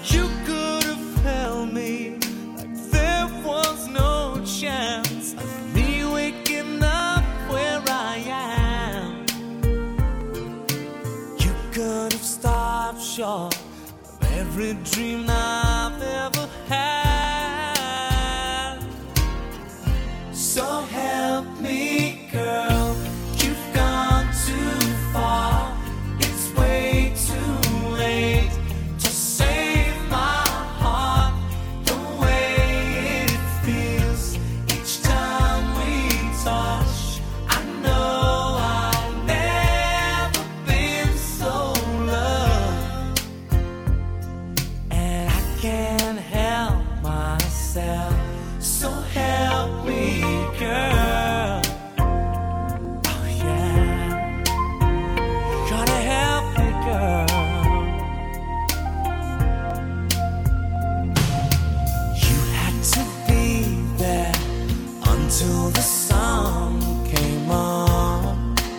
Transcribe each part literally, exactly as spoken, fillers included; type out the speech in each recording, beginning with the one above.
You could have held me like there was no chance of me waking up where I am. You could have stopped short of every dream I've ever had. So help me, girl, you've gone too far. It's way too late to save my heart. The way it feels each time we touch, I know I've never been so loved. And I can't help myself, so help me, girl. Oh yeah, gotta help me, girl. You had to be there until the sun came on,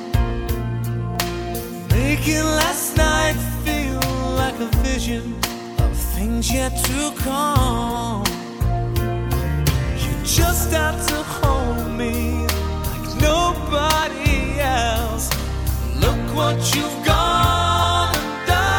making last night feel like a vision of things yet to come. You just had to hold me like nobody else. Look what you've gone and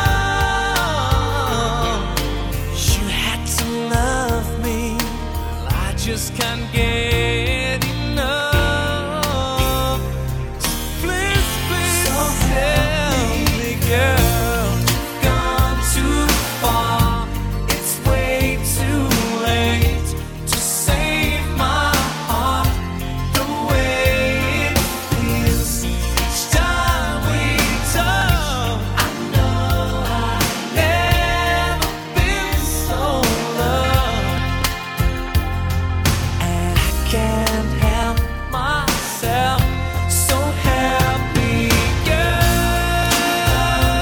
done. You had to love me, I just can't get enough. So please, please tell me, girl, you've gone too far. It's way too late to save my heart. The way it feels each time we touch, I know I've never been so loved. And I can't help myself, so help me, girl.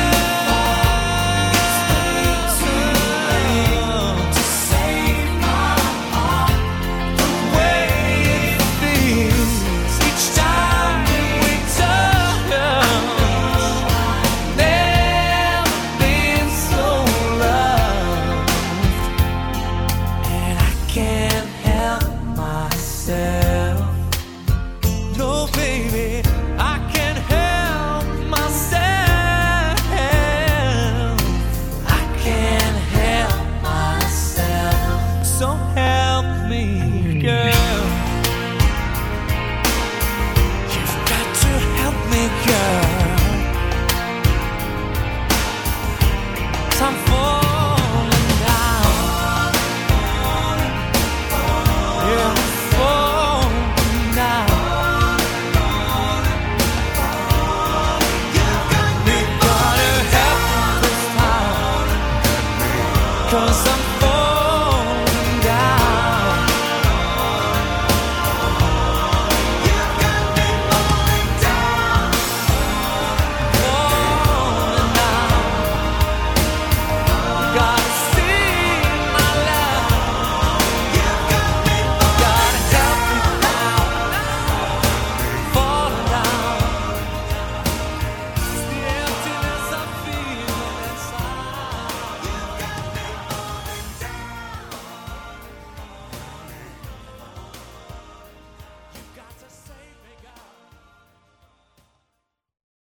It's way too late to save my heart. The way it feels each time we touch, never been so loved. And I can't help myself. No, baby, I can't help myself. I can't help myself. So help me, girl. You've got to help me, girl. 'Cause I'm falling down. Yeah, I'm falling down. You gotta help me this time, 'cause I'm